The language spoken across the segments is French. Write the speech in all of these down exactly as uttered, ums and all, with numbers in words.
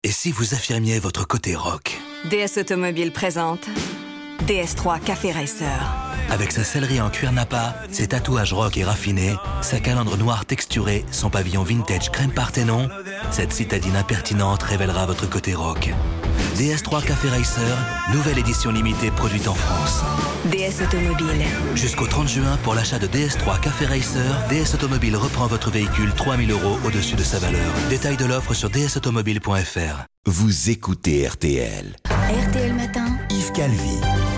Et si vous affirmiez votre côté rock ? D S Automobile présente D S trois Café Racer. Avec sa sellerie en cuir Napa, ses tatouages rock et raffinés, sa calandre noire texturée, son pavillon vintage crème Parthénon, cette citadine impertinente révélera votre côté rock. D S trois Café Racer, nouvelle édition limitée produite en France. D S Automobile. Jusqu'au trente juin, pour l'achat de D S trois Café Racer, D S Automobile reprend votre véhicule trois mille euros au-dessus de sa valeur. Détail de l'offre sur d s automobile point f r. Vous écoutez R T L. R T L Matin. Yves Calvi.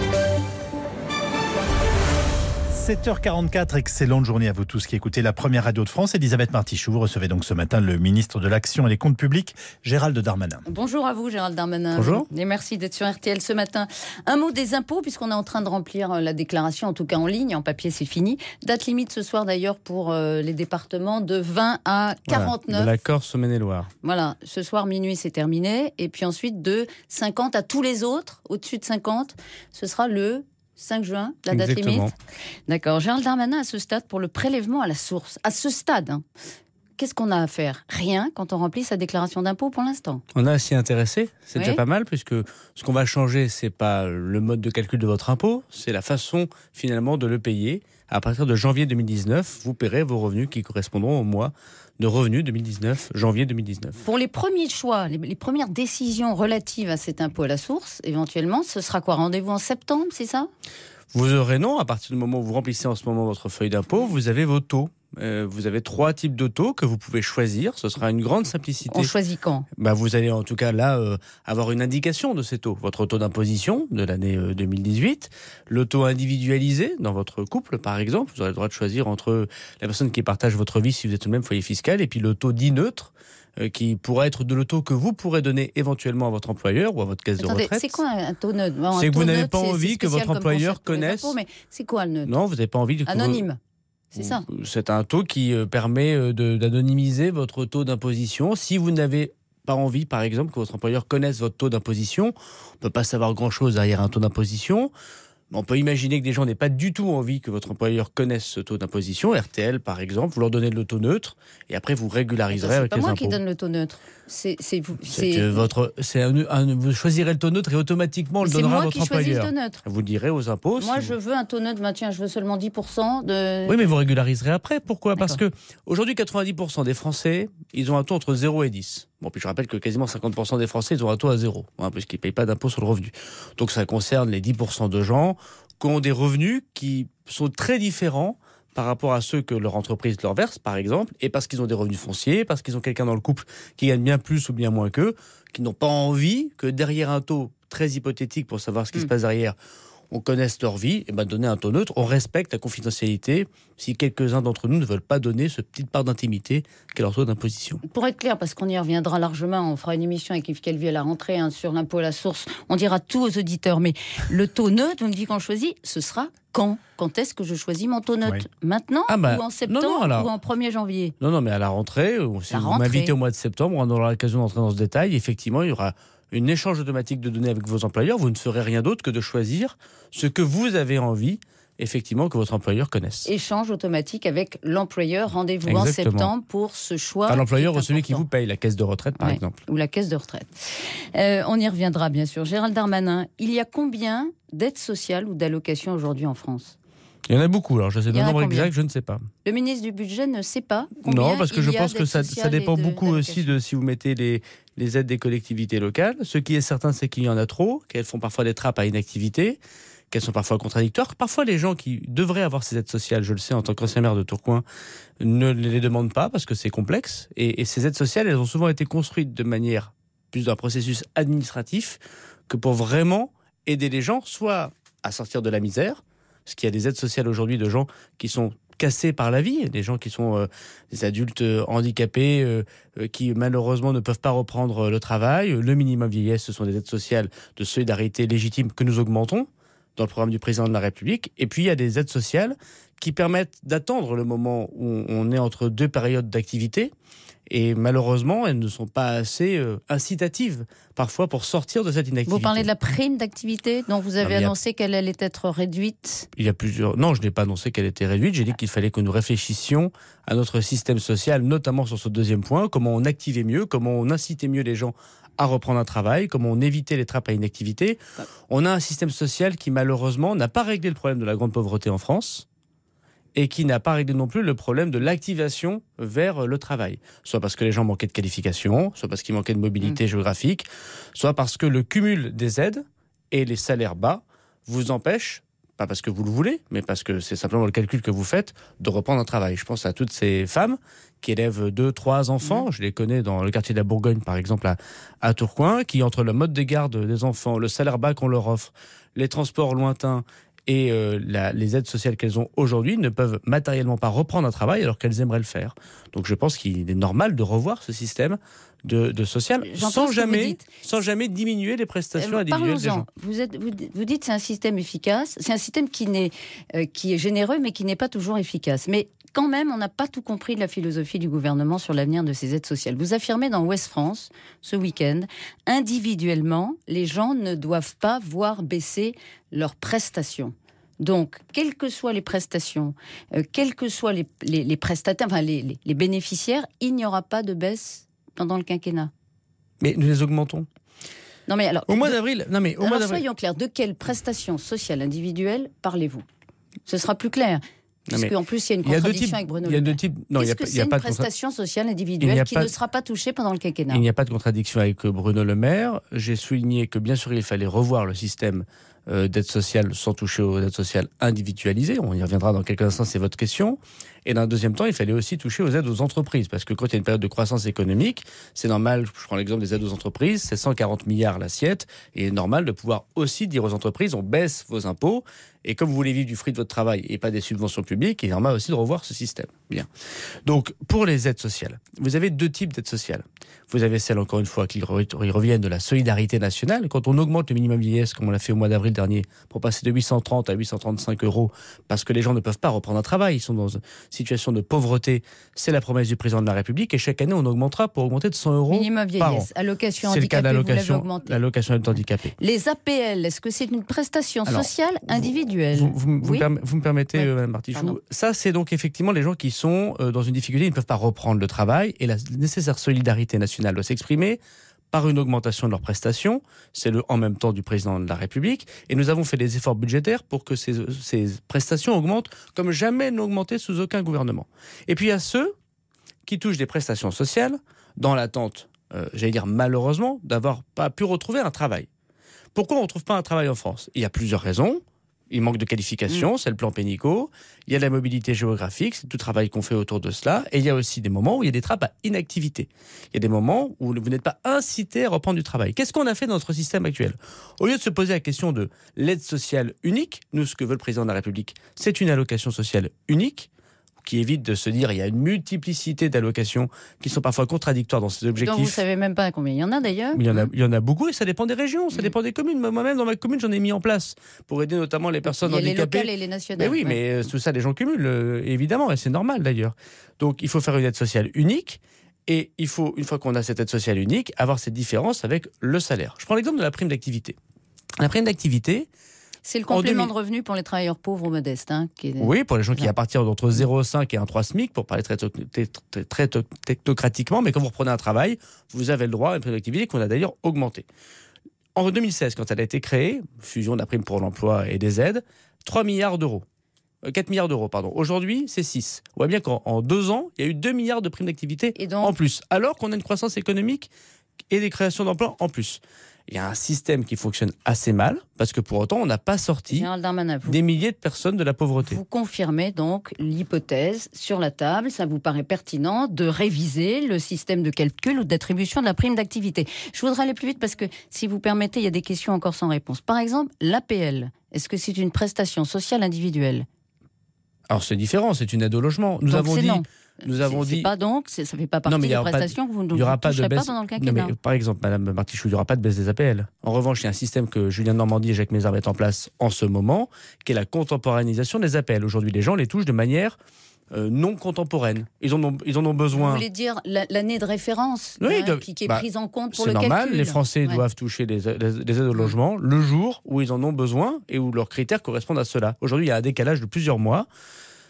sept heures quarante-quatre, excellente journée à vous tous qui écoutez la première radio de France. Elisabeth Martichoux, vous recevez donc ce matin le ministre de l'Action et des Comptes Publics, Gérald Darmanin. Bonjour à vous, Gérald Darmanin. Bonjour. Et merci d'être sur R T L ce matin. Un mot des impôts, puisqu'on est en train de remplir la déclaration, en tout cas en ligne, en papier c'est fini. Date limite ce soir d'ailleurs pour euh, les départements de vingt à quarante-neuf. Voilà, de la Corse au Maine-et-Loire. Voilà, ce soir minuit c'est terminé. Et puis ensuite de cinquante à tous les autres, au-dessus de cinquante, ce sera le cinq juin, la date Exactement. limite. D'accord. Gérald Darmanin, à ce stade, pour le prélèvement à la source, à ce stade, hein, qu'est-ce qu'on a à faire ? Rien quand on remplit sa déclaration d'impôt pour l'instant. On a à s'y intéresser, c'est Oui. déjà pas mal, puisque ce qu'on va changer, c'est pas le mode de calcul de votre impôt, c'est la façon finalement de le payer. À partir de janvier deux mille dix-neuf, vous paierez vos revenus qui correspondront au mois de revenus deux mille dix-neuf, janvier deux mille dix-neuf. Pour les premiers choix, les, les premières décisions relatives à cet impôt à la source, éventuellement, ce sera quoi ? Rendez-vous en septembre, c'est ça ? Vous aurez non, à partir du moment où vous remplissez en ce moment votre feuille d'impôt, vous avez vos taux. Euh, vous avez trois types de taux que vous pouvez choisir. Ce sera une grande simplicité. On choisit quand ? Bah, vous allez en tout cas là euh, avoir une indication de ces taux. Votre taux d'imposition de l'année euh, deux mille dix-huit, le taux individualisé dans votre couple par exemple. Vous aurez le droit de choisir entre la personne qui partage votre vie si vous êtes au même foyer fiscal et puis le taux dit neutre euh, qui pourrait être de le taux que vous pourrez donner éventuellement à votre employeur ou à votre caisse Attendez, de retraite. c'est quoi un taux neutre ? Bon, un C'est que taux vous n'avez neutre, pas c'est- envie c'est que spécial votre comme employeur concept pour les connaisse. impôts, mais c'est quoi le neutre ? Non, vous n'avez pas envie de... Anonyme, c'est ça ? C'est un taux qui euh, permet euh, de- d'anonymiser votre taux d'imposition. Si vous n'avez pas envie, par exemple, que votre employeur connaisse votre taux d'imposition, on ne peut pas savoir grand-chose derrière un taux d'imposition. On peut imaginer que des gens n'aient pas du tout envie que votre employeur connaisse ce taux d'imposition. R T L, par exemple, vous leur donnez le taux neutre et après vous régulariserez C'est avec pas les moi impôts. qui donne le taux neutre. C'est c'est vous. C'est C'est que votre, c'est un- un- vous choisirez le taux neutre et automatiquement on le c'est donnera à moi votre qui choisis le employeur. taux neutre. Vous le direz aux impôts. Moi, si je vous- veux un taux neutre. Bah, tiens, je veux seulement dix pour cent de. Oui, mais vous régulariserez après. Pourquoi ? Parce D'accord. que aujourd'hui, quatre-vingt-dix pour cent des Français, ils ont un taux entre zéro et dix. Bon, puis je rappelle que quasiment cinquante pour cent des Français, ils ont un taux à zéro, hein, puisqu'ils ne payent pas d'impôt sur le revenu. Donc ça concerne les dix pour cent de gens qui ont des revenus qui sont très différents par rapport à ceux que leur entreprise leur verse, par exemple, et parce qu'ils ont des revenus fonciers, parce qu'ils ont quelqu'un dans le couple qui gagne bien plus ou bien moins qu'eux, qui n'ont pas envie que derrière un taux très hypothétique pour savoir ce qui Mm. se passe derrière, on connaisse leur vie, et ben donner un taux neutre, on respecte la confidentialité si quelques-uns d'entre nous ne veulent pas donner ce petite part d'intimité qu'est leur taux d'imposition. Pour être clair, parce qu'on y reviendra largement, on fera une émission avec Yves Calvi à la rentrée hein, sur l'impôt à la source. On dira tout aux auditeurs, mais le taux neutre, vous me dites qu'on choisit, ce sera quand ? Quand est-ce que je choisis mon taux neutre ? Oui. Maintenant Ah bah, ou en septembre non, non, alors- ou en premier janvier ? Non, non, mais à la rentrée, ou si La vous rentrée. m'invitez au mois de septembre, on aura l'occasion d'entrer dans ce détail. Effectivement, il y aura une échange automatique de données avec vos employeurs. Vous ne ferez rien d'autre que de choisir ce que vous avez envie, effectivement, que votre employeur connaisse. Échange automatique avec l'employeur. Rendez-vous en Exactement. septembre pour ce choix. Enfin, l'employeur qui est ou celui qui important. vous paye, la caisse de retraite, par Ouais, exemple. ou la caisse de retraite. Euh, on y reviendra, bien sûr. Gérald Darmanin, il y a combien d'aides sociales ou d'allocations aujourd'hui en France ? Il y en a beaucoup, alors je sais Il y le en a nombre combien ? exact, je ne sais pas. Le ministre du Budget ne sait pas combien Non, parce que il je y a pense que d'aides ça, ça sociales dépend et de- beaucoup aussi de si vous mettez les, les aides des collectivités locales. Ce qui est certain, c'est qu'il y en a trop, qu'elles font parfois des trappes à inactivité, qu'elles sont parfois contradictoires. Parfois, les gens qui devraient avoir ces aides sociales, je le sais en tant qu'ancien maire de Tourcoing, ne les demandent pas parce que c'est complexe. Et, et ces aides sociales, elles ont souvent été construites de manière plus d'un processus administratif que pour vraiment aider les gens, soit à sortir de la misère, parce qu'il y a des aides sociales aujourd'hui de gens qui sont cassés par la vie, des gens qui sont euh, des adultes euh, handicapés euh, euh, qui malheureusement ne peuvent pas reprendre euh, le travail. Le minimum vieillesse, ce sont des aides sociales de solidarité légitime que nous augmentons dans le programme du président de la République. Et puis il y a des aides sociales qui permettent d'attendre le moment où on est entre deux périodes d'activité. Et malheureusement, elles ne sont pas assez euh, incitatives, parfois, pour sortir de cette inactivité. Vous parlez de la prime d'activité dont vous avez Non, mais il y a- annoncé qu'elle allait être réduite. Il y a plusieurs... Non, je n'ai pas annoncé qu'elle était réduite. J'ai dit qu'il fallait que nous réfléchissions à notre système social, notamment sur ce deuxième point, comment on activait mieux, comment on incitait mieux les gens à reprendre un travail, comment on évitait les trappes à inactivité. On a un système social qui malheureusement n'a pas réglé le problème de la grande pauvreté en France et qui n'a pas réglé non plus le problème de l'activation vers le travail. Soit parce que les gens manquaient de qualification, soit parce qu'ils manquaient de mobilité mmh. géographique, soit parce que le cumul des aides et les salaires bas vous empêchent, pas parce que vous le voulez, mais parce que c'est simplement le calcul que vous faites, de reprendre un travail. Je pense à toutes ces femmes qui élèvent deux, trois enfants. Mmh. Je les connais dans le quartier de la Bourgogne, par exemple, à, à Tourcoing, qui, entre le mode de garde des enfants, le salaire bas qu'on leur offre, les transports lointains et euh, la, les aides sociales qu'elles ont aujourd'hui, ne peuvent matériellement pas reprendre un travail alors qu'elles aimeraient le faire. Donc je pense qu'il est normal de revoir ce système de, de social sans jamais, sans jamais diminuer les prestations euh, individuelles des gens. Vous, êtes, vous, vous dites que c'est un système efficace, c'est un système qui, n'est, euh, qui est généreux mais qui n'est pas toujours efficace. Mais quand même, on n'a pas tout compris de la philosophie du gouvernement sur l'avenir de ces aides sociales. Vous affirmez dans Ouest France, ce week-end, individuellement, les gens ne doivent pas voir baisser leurs prestations. Donc, quelles que soient les prestations, euh, quels que soient les, les, les prestataires, enfin les, les, les bénéficiaires, il n'y aura pas de baisse pendant le quinquennat. Mais nous les augmentons. Non mais alors, au mois de, d'avril, non mais au alors mois d'avril. Soyons clairs, de quelles prestations sociales individuelles parlez-vous ? Ce sera plus clair. Parce qu'en plus, il y a une contradiction types, avec Bruno Le Maire. Il y a deux types. Non, Qu'est-ce il y a, que il y c'est a une pas de prestation contra... sociale individuelle qui pas... ne sera pas touchée pendant le quinquennat ? Il n'y a pas de contradiction avec Bruno Le Maire. J'ai souligné que bien sûr, il fallait revoir le système euh, d'aide sociale sans toucher aux aides sociales individualisées. On y reviendra dans quelques instants, c'est votre question. Et d'un deuxième temps, il fallait aussi toucher aux aides aux entreprises. Parce que quand il y a une période de croissance économique, c'est normal, je prends l'exemple des aides aux entreprises, c'est cent quarante milliards l'assiette. Et il est normal de pouvoir aussi dire aux entreprises, on baisse vos impôts. Et comme vous voulez vivre du fruit de votre travail et pas des subventions publiques, il est normal aussi de revoir ce système. Bien. Donc, pour les aides sociales, vous avez deux types d'aides sociales. Vous avez celle, encore une fois, qui reviennent de la solidarité nationale. Quand on augmente le minimum vieillesse, comme on l'a fait au mois d'avril dernier, pour passer de huit cent trente à huit cent trente-cinq euros, parce que les gens ne peuvent pas reprendre un travail, ils sont dans une situation de pauvreté, c'est la promesse du président de la République, et chaque année, on augmentera pour augmenter de cent euros minimum vieillesse, par an. Allocation c'est handicapée, le cas vous l'avez augmenté. L'allocation aide handicapée. Les A P L, est-ce que c'est une prestation Alors, sociale individuelle ? Vous, vous, vous, oui me, vous me permettez, ouais. euh, Mme Martichoux, Pardon. Ça, c'est donc effectivement les gens qui sont euh, dans une difficulté, ils ne peuvent pas reprendre le travail, et la nécessaire solidarité nationale doit s'exprimer par une augmentation de leurs prestations. C'est le en même temps du président de la République. Et nous avons fait des efforts budgétaires pour que ces, ces prestations augmentent comme jamais elles n'ont augmenté sous aucun gouvernement. Et puis il y a ceux qui touchent des prestations sociales dans l'attente, euh, j'allais dire malheureusement, d'avoir pas pu retrouver un travail. Pourquoi on ne retrouve pas un travail en France ? Il y a plusieurs raisons. Il manque de qualification, mmh. c'est le plan Pénicaud. Il y a la mobilité géographique, c'est tout le travail qu'on fait autour de cela. Et il y a aussi des moments où il y a des trappes à inactivité. Il y a des moments où vous n'êtes pas incité à reprendre du travail. Qu'est-ce qu'on a fait dans notre système actuel ? Au lieu de se poser la question de l'aide sociale unique, nous, ce que veut le président de la République, c'est une allocation sociale unique, qui évite de se dire il y a une multiplicité d'allocations qui sont parfois contradictoires dans ces objectifs. Donc vous ne savez même pas combien il y en a d'ailleurs. Il y en a, il y en a beaucoup et ça dépend des régions, ça mmh. dépend des communes. Moi-même, dans ma commune, j'en ai mis en place pour aider notamment les personnes handicapées. Il y a handicapées. Les locales et les nationales. Mais oui, ouais. mais tout ça, les gens cumulent, euh, évidemment, et c'est normal d'ailleurs. Donc il faut faire une aide sociale unique et il faut, une fois qu'on a cette aide sociale unique, avoir cette différence avec le salaire. Je prends l'exemple de la prime d'activité. La prime d'activité, c'est le complément de revenu pour les travailleurs pauvres ou modestes. Hein, qui est... Oui, pour les gens qui à partir d'entre zéro virgule cinq et un virgule trois SMIC, pour parler très, très, très, très technocratiquement, mais quand vous reprenez un travail, vous avez le droit à une prime d'activité qu'on a d'ailleurs augmentée. En deux mille seize, quand elle a été créée, fusion de la prime pour l'emploi et des aides, trois milliards d'euros. quatre milliards d'euros, pardon. Aujourd'hui, c'est six. On voit bien qu'en en deux ans, il y a eu deux milliards de primes d'activité donc... en plus, alors qu'on a une croissance économique et des créations d'emplois en plus. Il y a un système qui fonctionne assez mal, parce que pour autant, on n'a pas sorti Darmanin, vous, des milliers de personnes de la pauvreté. Vous confirmez donc l'hypothèse sur la table, ça vous paraît pertinent de réviser le système de calcul ou d'attribution de la prime d'activité. Je voudrais aller plus vite parce que, si vous permettez, il y a des questions encore sans réponse. Par exemple, l'A P L, est-ce que c'est une prestation sociale individuelle ? Alors c'est différent, c'est une aide au logement. Nous donc avons c'est dit... non. Nous avons c'est, dit... c'est pas donc, c'est, ça ne fait pas partie des prestations de, que vous ne toucherez pas, de baisse, pas pendant le quinquennat. Non mais, par exemple, Madame Martichoux, il n'y aura pas de baisse des A P L. En revanche, il y a un système que Julien Normandie et Jacques Mézard mettent en place en ce moment, qui est la contemporanéisation des A P L. Aujourd'hui, les gens les touchent de manière euh, non contemporaine. Ils en ont, ils en ont besoin... Vous voulez dire la, l'année de référence oui, hein, de, qui, qui est bah, prise en compte pour le calcul. C'est normal, les Français ouais. doivent toucher les, les, les aides au logement le jour où ils en ont besoin et où leurs critères correspondent à cela. Aujourd'hui, il y a un décalage de plusieurs mois.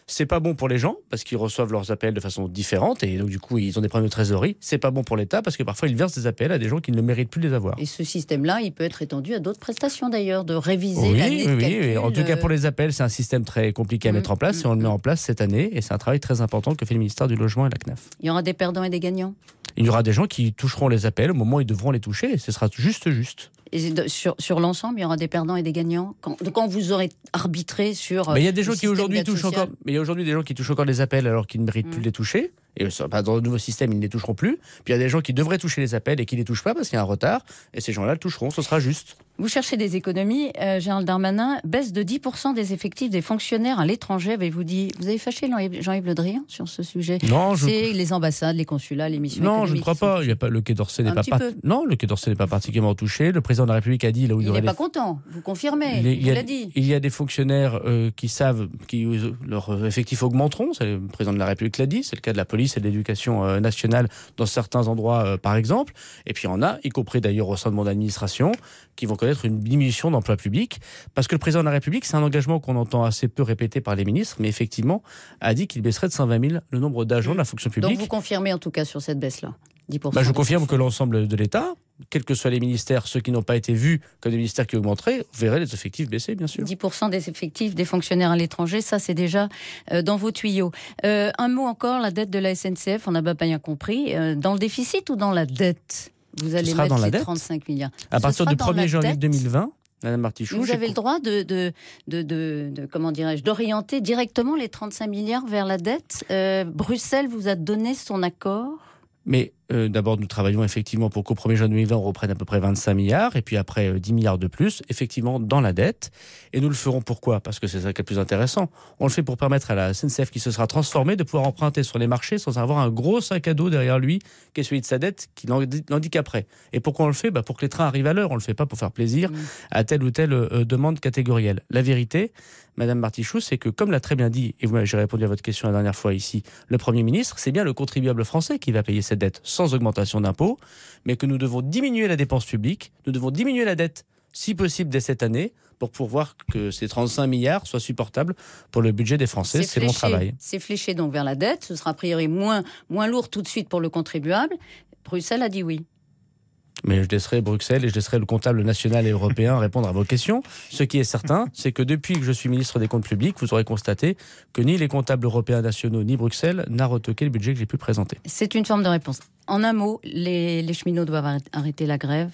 C'est pas bon pour les gens parce qu'ils reçoivent leurs appels de façon différente et donc du coup ils ont des problèmes de trésorerie. C'est pas bon pour l'État parce que parfois ils versent des appels à des gens qui ne méritent plus de les avoir. Et ce système-là, il peut être étendu à d'autres prestations d'ailleurs, de réviser oui, l'année oui, de calcul. Oui, en tout cas pour les appels, c'est un système très compliqué à Mmh, mettre en place mmh, et on le met mmh. en place cette année et c'est un travail très important que fait le ministère du Logement et la C N A F. Il y aura des perdants et des gagnants. Il y aura des gens qui toucheront les appels au moment où ils devront les toucher et ce sera juste juste. Et de- sur, sur l'ensemble, il y aura des perdants et des gagnants quand, quand vous aurez arbitré sur. Mais il y a euh, des le gens qui système aujourd'hui d'aide touchent sociale. encore. Mais il y a aujourd'hui des gens qui touchent encore les appels alors qu'ils ne méritent Mm. plus de les toucher. Et ça, bah, dans le nouveau système, ils ne les toucheront plus. Puis il y a des gens qui devraient toucher les appels et qui ne les touchent pas parce qu'il y a un retard. Et ces gens-là le toucheront. Ce sera juste. Vous cherchez des économies, euh, Gérald Darmanin, baisse de dix pour cent des effectifs des fonctionnaires à l'étranger, avez-vous dit. Vous avez fâché Jean-Yves Jean-Yves Le Drian sur ce sujet? Non, je. C'est les ambassades, les consulats, les missions Non, je ne économiques crois qui sont pas. Il y a pas. Le Quai d'Orsay n'est Un pas. petit part- peu. Non, le Quai d'Orsay n'est pas particulièrement touché. Le président de la République a dit là où il, Il y aurait n'est pas des- content, vous confirmez, Il, y a- il il y a, l'a dit. il y a des fonctionnaires euh, qui savent que leurs effectifs augmenteront. C'est le président de la République l'a dit. C'est le cas de la police et de l'éducation euh, nationale dans certains endroits, euh, par exemple. Et puis il y en a, y compris d'ailleurs au sein de mon administration, qui vont connaître une diminution d'emplois publics. Parce que le président de la République, c'est un engagement qu'on entend assez peu répété par les ministres, mais effectivement, a dit qu'il baisserait de cent vingt mille le nombre d'agents de la fonction publique. Donc vous confirmez en tout cas sur cette baisse-là, dix pour cent. Bah, je confirme que l'ensemble de l'État, quels que soient les ministères, ceux qui n'ont pas été vus comme des ministères qui augmenteraient, verraient les effectifs baisser, bien sûr. dix pour cent des effectifs des fonctionnaires à l'étranger, ça c'est déjà euh, dans vos tuyaux. Euh, un mot encore, la dette de la S N C F, on n'a pas bien compris. Euh, dans le déficit ou dans la dette? Vous allez sera mettre dans la ces dette. trente-cinq milliards. À Ce partir sera du dans premier la janvier dette. deux mille vingt, Madame Martichoux, Vous j'ai avez co- le droit de, de, de, de, de- comment dirais-je, d'orienter directement les trente-cinq milliards vers la dette. Euh, Bruxelles vous a donné son accord. Mais euh, d'abord, nous travaillons effectivement pour qu'au premier janvier deux mille vingt, on reprenne à peu près vingt-cinq milliards, et puis après euh, dix milliards de plus, effectivement, dans la dette. Et nous le ferons pourquoi? Parce que c'est ça qui est le plus intéressant. On le fait pour permettre à la S N C F qui se sera transformée de pouvoir emprunter sur les marchés sans avoir un gros sac à dos derrière lui, qui est celui de sa dette, qui l'handi- l'handicaperait. Et pourquoi on le fait? Bah, pour que les trains arrivent à l'heure. On le fait pas pour faire plaisir Mmh. à telle ou telle euh, demande catégorielle. La vérité, Madame Martichoux, c'est que, comme l'a très bien dit, et vous- j'ai répondu à votre question la dernière fois ici, le Premier ministre, c'est bien le contribuable français qui va payer cette dette sans augmentation d'impôts, mais que nous devons diminuer la dépense publique, nous devons diminuer la dette, si possible, dès cette année, pour pouvoir que ces trente-cinq milliards soient supportables pour le budget des Français. C'est mon fléché, travail. c'est fléché donc vers la dette. Ce sera a priori moins, moins lourd tout de suite pour le contribuable. Bruxelles a dit oui. Mais je laisserai Bruxelles et je laisserai le comptable national et européen répondre à vos questions. Ce qui est certain, c'est que depuis que je suis ministre des Comptes publics, vous aurez constaté que ni les comptables européens nationaux ni Bruxelles n'a retoqué le budget que j'ai pu présenter. C'est une forme de réponse. En un mot, les, les cheminots doivent arrêter- arrêter la grève.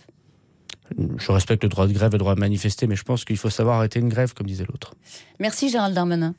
Je respecte le droit de grève et le droit de manifester, mais je pense qu'il faut savoir arrêter une grève, comme disait l'autre. Merci Gérald Darmanin.